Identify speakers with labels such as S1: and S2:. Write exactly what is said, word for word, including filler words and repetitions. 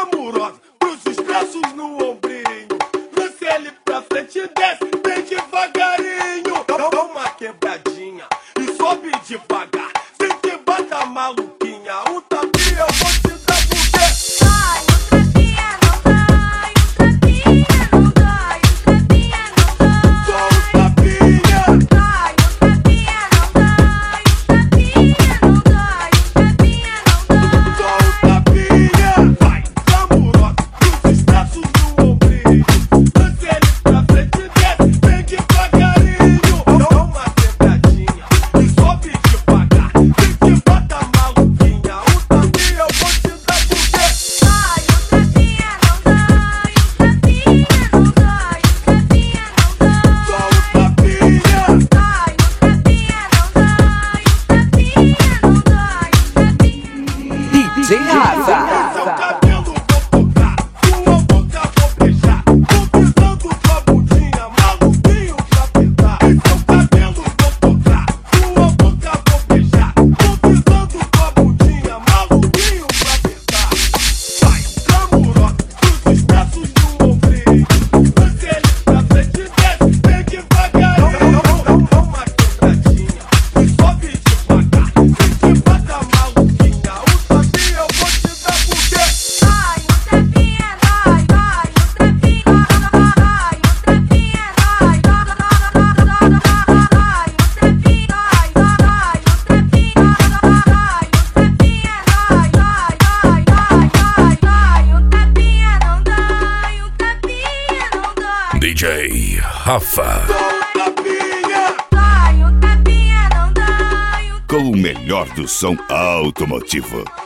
S1: glamurosa, cruza os braços no ombrinho. Lance ele pra frente e desce bem devagarinho. Dá dá uma quebradinha e sobe devagar, sem que bata a maluquinha. O tapinha eu vou te dar porque
S2: Ai, o tapinha não dói, o tapinha não dói, o tapinha não dói.
S1: só o tapinha.
S2: Ai, o tapinha não dói, o tapinha não dói, o tapinha não dói.
S1: Só o tapinha. Vai, glamurosa, cruza os braços no ombrinho. Lance ele pra frente e desce bem devagarinho. Dá uma quebradinha e sobe devagar, sem que bata a maluquinha. O tapinha eu vou te dar porque
S2: Ai, o tapinha não dói, o tapinha não dói, o tapinha não dói.
S1: só o tapinha.
S2: Ai, o tapinha não dói, o tapinha não dói, o tapinha.
S3: D J Rafa.
S1: Seu cabelo vou tocar, sua boca vou beijar. Tô pisando sua bundinha, maluquinho pra apertar. Seu cabelo vou tocar, sua boca vou beijar. Tô pisando sua bundinha, maluquinho pra apertar. Vai, glamurosa, cruza os braços no ombrinho. Lance ele pra frente e desce bem devagarinho. Dá uma quebradinha e sobe devagar, sem que bata a maluquinha. O tapinha eu vou te dar porque
S2: Ai, o tapinha dói, dói, o tapinha dói, o tapinha dói, dói, dói, dói, o tapinha dói, dói, dói, o tapinha dói, dói, o tapinha dói, dói, dói, dói, dói, dói, o tapinha não dói, o tapinha não dói.
S4: D J Rafa,
S1: só o tapinha.
S2: Dói, o tapinha não dói, o
S4: com o melhor do som automotivo.